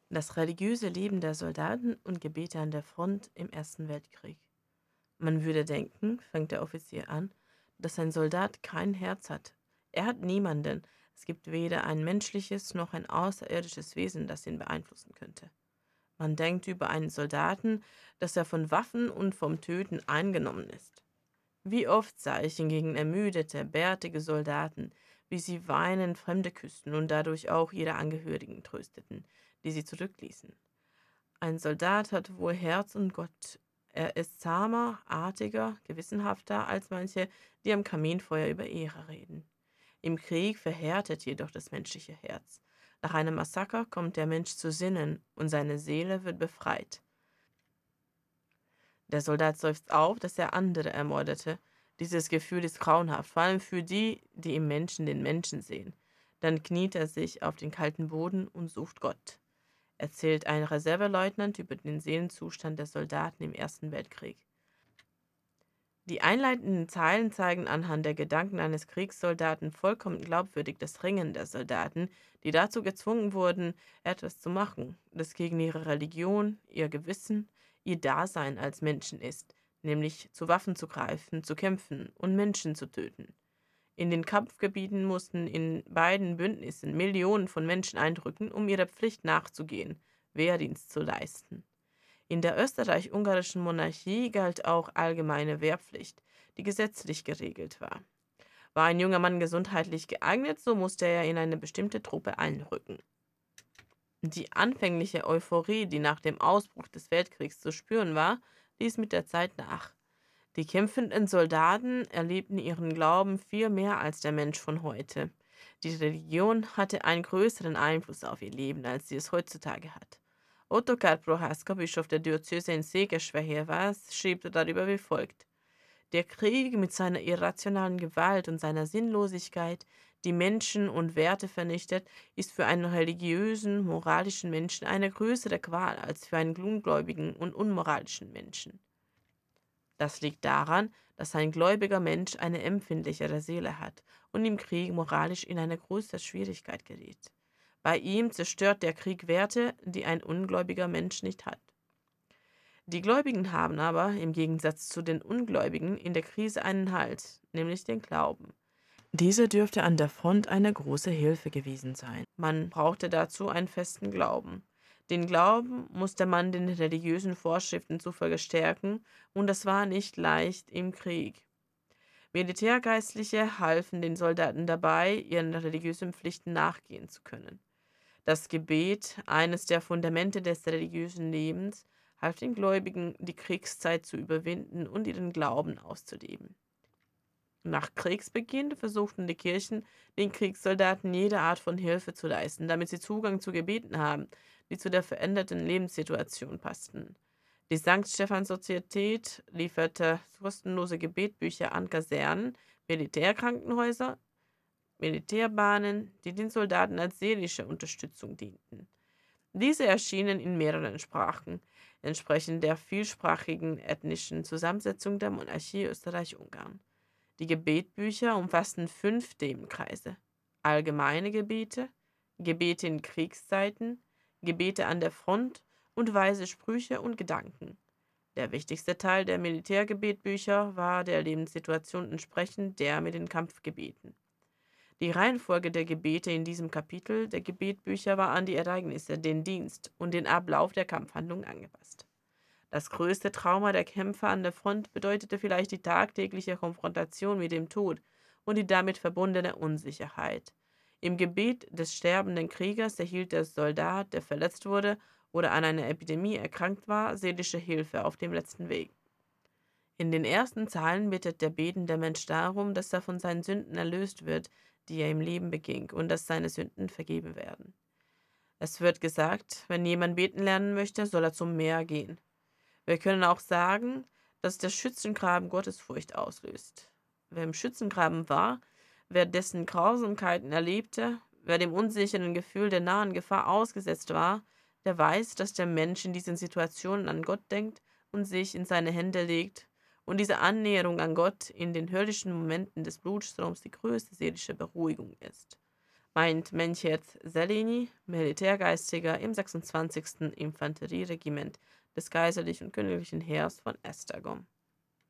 Das religiöse Leben der Soldaten und Gebete an der Front im Ersten Weltkrieg. Man würde denken, fängt der Offizier an, dass ein Soldat kein Herz hat. Er hat niemanden. Es gibt weder ein menschliches noch ein außerirdisches Wesen, das ihn beeinflussen könnte. Man denkt über einen Soldaten, dass er von Waffen und vom Töten eingenommen ist. Wie oft sah ich hingegen ermüdete, bärtige Soldaten, wie sie weinend Fremde küssten und dadurch auch ihre Angehörigen trösteten, die sie zurückließen. Ein Soldat hat wohl Herz und Gott. Er ist zahmer, artiger, gewissenhafter als manche, die am Kaminfeuer über Ehre reden. Im Krieg verhärtet jedoch das menschliche Herz. Nach einem Massaker kommt der Mensch zu Sinnen und seine Seele wird befreit. Der Soldat seufzt auf, dass er andere ermordete. Dieses Gefühl ist grauenhaft, vor allem für die, die im Menschen den Menschen sehen. Dann kniet er sich auf den kalten Boden und sucht Gott, erzählt ein Reserveleutnant über den Seelenzustand der Soldaten im Ersten Weltkrieg. Die einleitenden Zeilen zeigen anhand der Gedanken eines Kriegssoldaten vollkommen glaubwürdig das Ringen der Soldaten, die dazu gezwungen wurden, etwas zu machen, das gegen ihre Religion, ihr Gewissen, ihr Dasein als Menschen ist, nämlich zu Waffen zu greifen, zu kämpfen und Menschen zu töten. In den Kampfgebieten mussten in beiden Bündnissen Millionen von Menschen eindrücken, um ihrer Pflicht nachzugehen, Wehrdienst zu leisten. In der österreich-ungarischen Monarchie galt auch allgemeine Wehrpflicht, die gesetzlich geregelt war. War ein junger Mann gesundheitlich geeignet, so musste er in eine bestimmte Truppe einrücken. Die anfängliche Euphorie, die nach dem Ausbruch des Weltkriegs zu spüren war, ließ mit der Zeit nach. Die kämpfenden Soldaten erlebten ihren Glauben viel mehr als der Mensch von heute. Die Religion hatte einen größeren Einfluss auf ihr Leben, als sie es heutzutage hat. Ottokar Prohaska, Bischof der Diözese in Székesfehérvár, schrieb darüber wie folgt: Der Krieg mit seiner irrationalen Gewalt und seiner Sinnlosigkeit, die Menschen und Werte vernichtet, ist für einen religiösen, moralischen Menschen eine größere Qual als für einen ungläubigen und unmoralischen Menschen. Das liegt daran, dass ein gläubiger Mensch eine empfindlichere Seele hat und im Krieg moralisch in eine größere Schwierigkeit gerät. Bei ihm zerstört der Krieg Werte, die ein ungläubiger Mensch nicht hat. Die Gläubigen haben aber, im Gegensatz zu den Ungläubigen, in der Krise einen Halt, nämlich den Glauben. Dieser dürfte an der Front eine große Hilfe gewesen sein. Man brauchte dazu einen festen Glauben. Den Glauben musste man den religiösen Vorschriften zufolge stärken, und das war nicht leicht im Krieg. Militärgeistliche halfen den Soldaten dabei, ihren religiösen Pflichten nachgehen zu können. Das Gebet, eines der Fundamente des religiösen Lebens, half den Gläubigen, die Kriegszeit zu überwinden und ihren Glauben auszuleben. Nach Kriegsbeginn versuchten die Kirchen, den Kriegssoldaten jede Art von Hilfe zu leisten, damit sie Zugang zu Gebeten haben, die zu der veränderten Lebenssituation passten. Die St. Stephan Sozietät lieferte kostenlose Gebetbücher an Kasernen, Militärkrankenhäuser, Militärbahnen, die den Soldaten als seelische Unterstützung dienten. Diese erschienen in mehreren Sprachen, entsprechend der vielsprachigen ethnischen Zusammensetzung der Monarchie Österreich-Ungarn. Die Gebetbücher umfassten 5 Themenkreise: allgemeine Gebete, Gebete in Kriegszeiten, Gebete an der Front und weise Sprüche und Gedanken. Der wichtigste Teil der Militärgebetbücher war der Lebenssituation entsprechend der mit den Kampfgebeten. Die Reihenfolge der Gebete in diesem Kapitel der Gebetbücher war an die Ereignisse, den Dienst und den Ablauf der Kampfhandlung angepasst. Das größte Trauma der Kämpfer an der Front bedeutete vielleicht die tagtägliche Konfrontation mit dem Tod und die damit verbundene Unsicherheit. Im Gebet des sterbenden Kriegers erhielt der Soldat, der verletzt wurde oder an einer Epidemie erkrankt war, seelische Hilfe auf dem letzten Weg. In den ersten Zeilen bittet der betende Mensch darum, dass er von seinen Sünden erlöst wird, die er im Leben beging, und dass seine Sünden vergeben werden. Es wird gesagt, wenn jemand beten lernen möchte, soll er zum Meer gehen. Wir können auch sagen, dass der Schützengraben Gottesfurcht auslöst. Wer im Schützengraben war, wer dessen Grausamkeiten erlebte, wer dem unsicheren Gefühl der nahen Gefahr ausgesetzt war, der weiß, dass der Mensch in diesen Situationen an Gott denkt und sich in seine Hände legt, und diese Annäherung an Gott in den höllischen Momenten des Blutstroms die größte seelische Beruhigung ist. meint Menchet Sellini, Militärgeistiger im 26. Infanterieregiment des Kaiserlich und Königlichen Heers von Esztergom.